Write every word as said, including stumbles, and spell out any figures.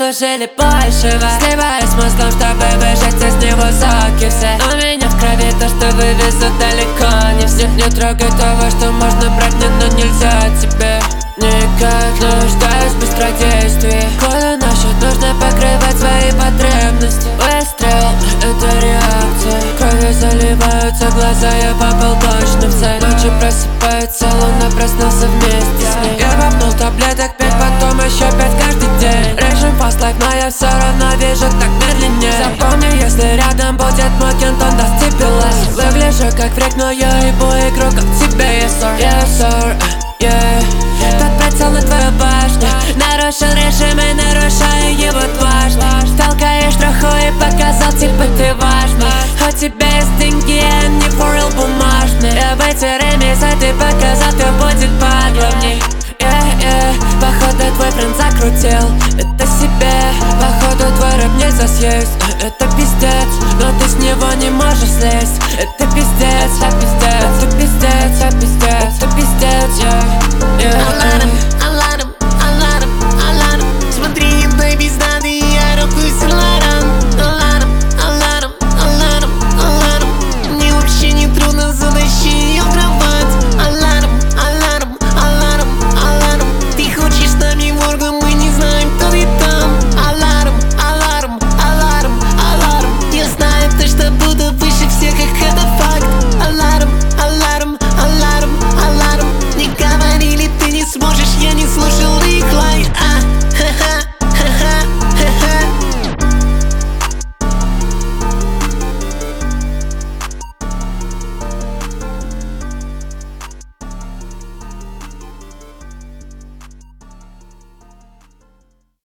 заслужили большего. Сливаясь мозгом, чтобы выжать из него соки все. У меня в крови то, что вывезут далеко не всех. Не трогай того, что можно брать мне, но нельзя тебе. Никак нуждаюсь в быстродействии. Коли на счет нужно покрывать свои потребности. Выстрел — это реакция. Кровью заливаются глаза, я попал точно в цель. Ночью просыпается луна, проснулся вместе с ней. Я попнул таблеток пять, потом еще пять каждый день. Режим fast life, но я все равно вижу так медленнее. Запомни, если рядом будет мой кент, он даст тебе лес. Выгляжу как фрик, но я ебу игру, как тебе, yes sir, yes sir, yeah. Тот прицел на твою башню. Нарушил режим и нарушаю его дважды. Толкаешь троху и показал, типа ты важный. У тебя есть деньги, а не форел бумажный. Я в эти ремеса ты показал, кто будет поглавней. Yeah, yeah. Походу твой френд закрутил это себе. Походу твой рэп нельзя съесть. Это пиздец, но ты с него не можешь слезть. Это пиздец, это пиздец.